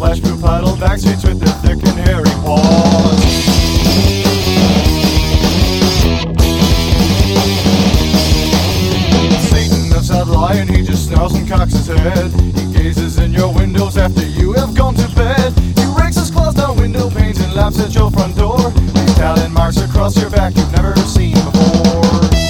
splash through puddle back streets with their thick and hairy paws. Satan, the sad lion, he just snarls and cocks his head. He gazes in your windows after you have gone to bed. He rakes his claws down window panes and laps at your front door. Leaves talon marks across your back you've never seen before.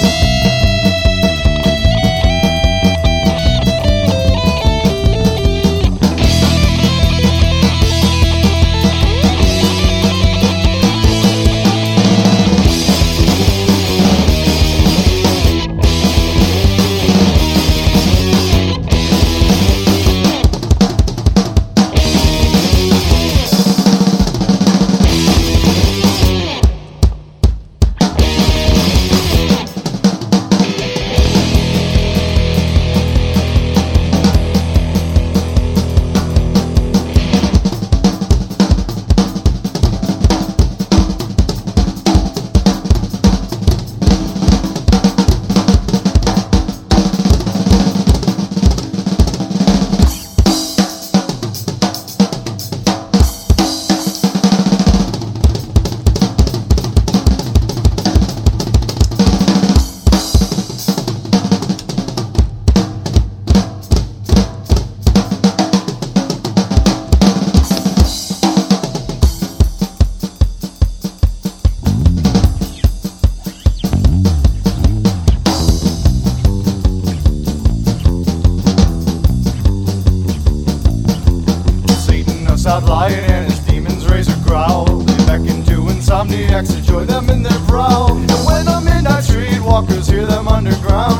Sad lion and his demons raise a growl. They beckon to insomniacs to join them in their prowl. And when the midnight streetwalkers hear them underground,